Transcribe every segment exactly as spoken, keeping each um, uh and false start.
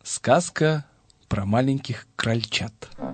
Сказка про маленьких крольчат.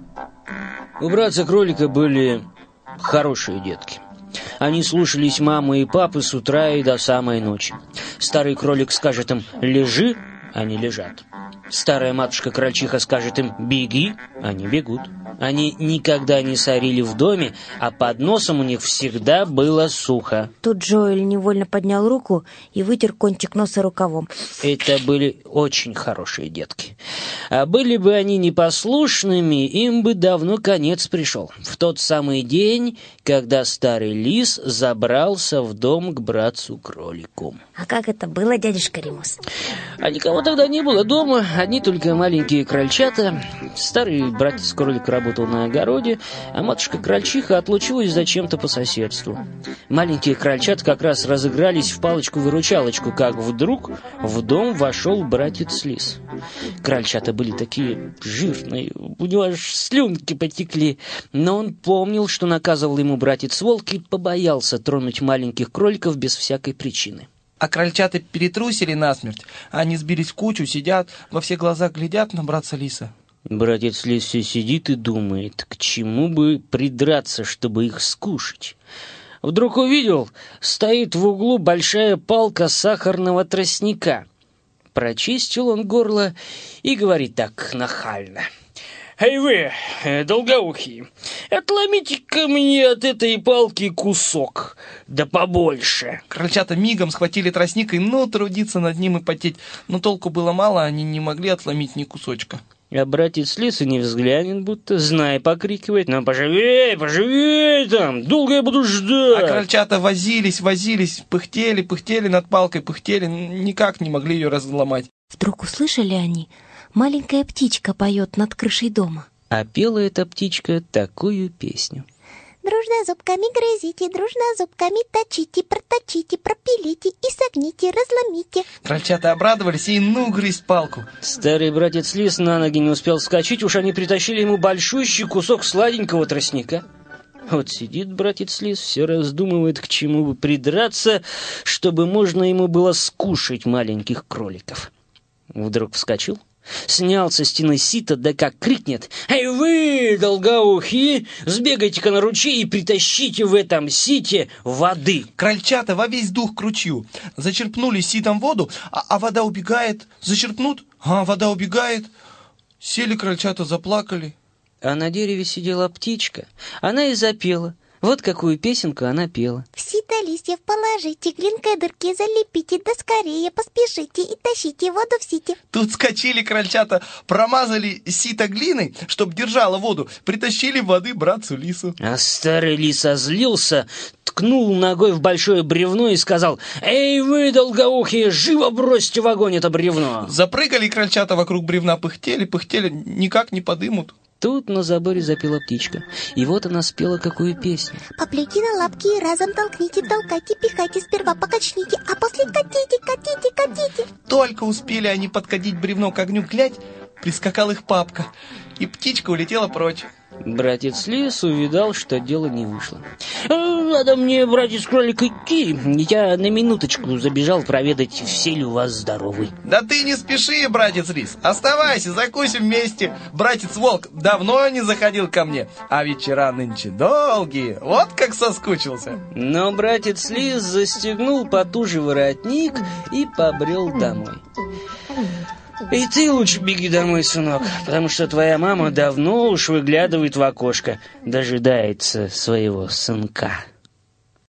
У братца-кролика были хорошие детки. Они слушались мамы и папы с утра и до самой ночи. Старый кролик скажет им «лежи», они лежат. Старая матушка-крольчиха скажет им «беги», они бегут. Они никогда не сорили в доме, а под носом у них всегда было сухо. Тут Джоэль невольно поднял руку и вытер кончик носа рукавом. Это были очень хорошие детки. А были бы они непослушными, им бы давно конец пришел. В тот самый день, когда старый лис забрался в дом к братцу-кролику. А как это было, дядюшка Римус? А никого тогда не было дома, одни только маленькие крольчата. Старый братец-кролик работал на огороде, а матушка-крольчиха отлучилась зачем-то по соседству. Маленькие крольчата как раз разыгрались в палочку-выручалочку, как вдруг в дом вошел братец-лис. Крольчата были такие жирные, у него аж слюнки потекли, но он помнил, что наказывал ему братец-волк, и побоялся тронуть маленьких кроликов без всякой причины. А крольчата перетрусили насмерть. Они сбились в кучу, сидят, во все глаза глядят на братца лиса. Братец лис все сидит и думает, к чему бы придраться, чтобы их скушать. Вдруг увидел, стоит в углу большая палка сахарного тростника. Прочистил он горло и говорит так нахально: «Эй вы, долгоухие, отломите-ка мне от этой палки кусок, да побольше». Крольчата мигом схватили тростник и ну трудиться над ним и потеть. Но толку было мало, они не могли отломить ни кусочка. А братец лис и не взглянет, будто, знай, покрикивает: «Ну, поживей, поживей там, долго я буду ждать». А крольчата возились, возились, пыхтели, пыхтели над палкой, пыхтели, никак не могли ее разломать. Вдруг услышали они, маленькая птичка поет над крышей дома. А пела эта птичка такую песню: «Дружно зубками грызите, дружно зубками точите, проточите, пропилите и согните, разломите». Крольчата обрадовались и ну грызть палку. Старый братец лис на ноги не успел вскочить, уж они притащили ему большущий кусок сладенького тростника. Вот сидит братец лис, все раздумывает, к чему бы придраться, чтобы можно ему было скушать маленьких кроликов. Вдруг вскочил, снял со стены сито, да как крикнет: «Эй вы, долгоухие, сбегайте-ка на ручей и притащите в этом сите воды». Крольчата во весь дух к ручью зачерпнули ситом воду, а, а вода убегает. Зачерпнут, а вода убегает. Сели крольчата, заплакали. А на дереве сидела птичка. Она и запела. Вот какую песенку она пела: «В сито листьев положите, глинкой дырки залепите, да скорее поспешите и тащите воду в сите». Тут скочили крольчата, промазали сито глиной, чтоб держала воду, притащили воды братцу лису. А старый лис озлился, ткнул ногой в большое бревно и сказал: «Эй вы, долгоухие, живо бросьте в огонь это бревно». Запрыгали крольчата вокруг бревна, пыхтели, пыхтели, никак не подымут. Тут на заборе запела птичка, и вот она спела какую песню: «Поплейте на лапки и разом толкните, толкайте, пихайте, сперва покачните, а после катите, катите, катите». Только успели они подкатить бревно к огню, глядь, прискакал их папка, и птичка улетела прочь. Братец лис увидал, что дело не вышло. «Надо мне, братец-кролик, идти. Я на минуточку забежал проведать, все ли у вас здоровы». Да ты не спеши, братец лис, оставайся, закусим вместе. Братец-волк давно не заходил ко мне, а вечера нынче долгие, вот как соскучился. Но братец лис застегнул потуже воротник и побрел домой. И ты лучше беги домой, сынок, потому что твоя мама давно уж выглядывает в окошко, дожидается своего сынка.